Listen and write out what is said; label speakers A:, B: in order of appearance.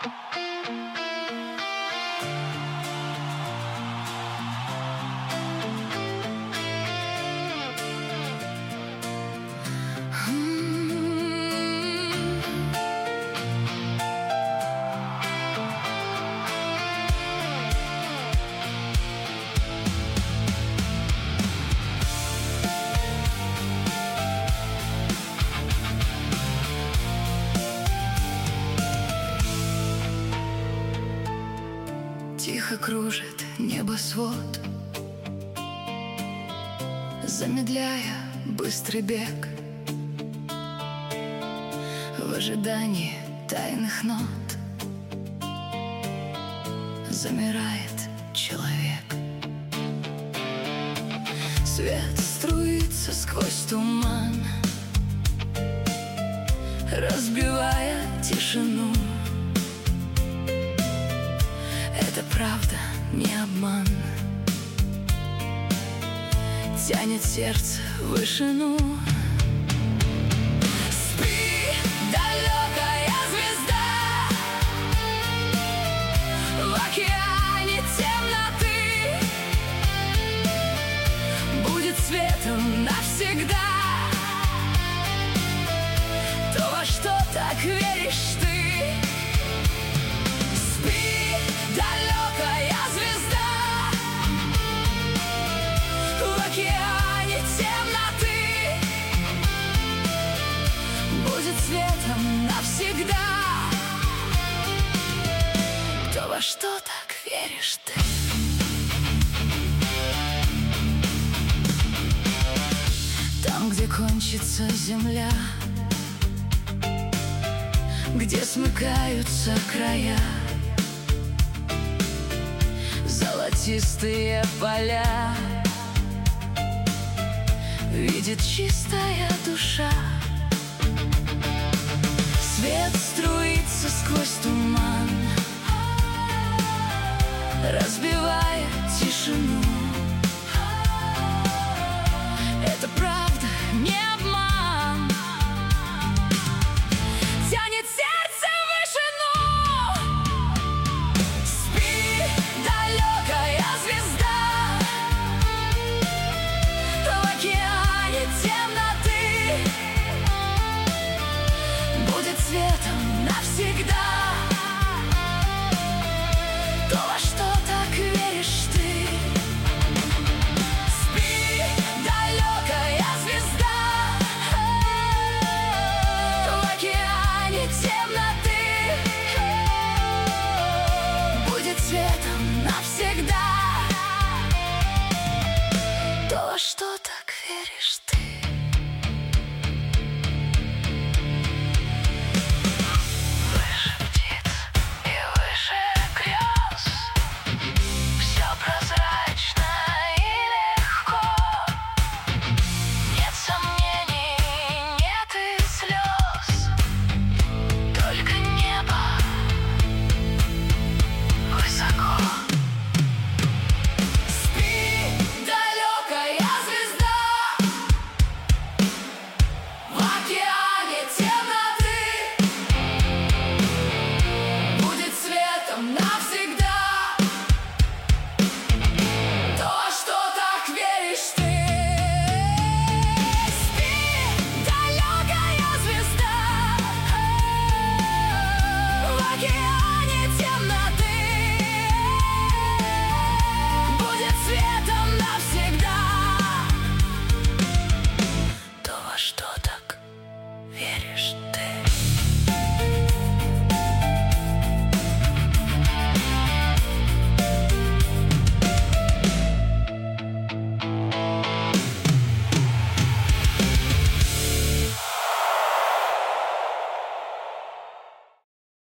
A: Тихо кружит небосвод, замедляя быстрый бег в ожидании тайных нот. Замирает человек. Свет струится сквозь туман, разбивая тишину. Это правда, не обман, тянет сердце в вышину. Спи, далекая звезда, в океане темноты будет светом навсегда то, во что так веришь ты. Далекая звезда, в океане темноты будет светом навсегда то, во что так веришь ты. Там, где кончится земля, где смыкаются края, золотистые поля, видит чистая душа. Свет струится сквозь туман,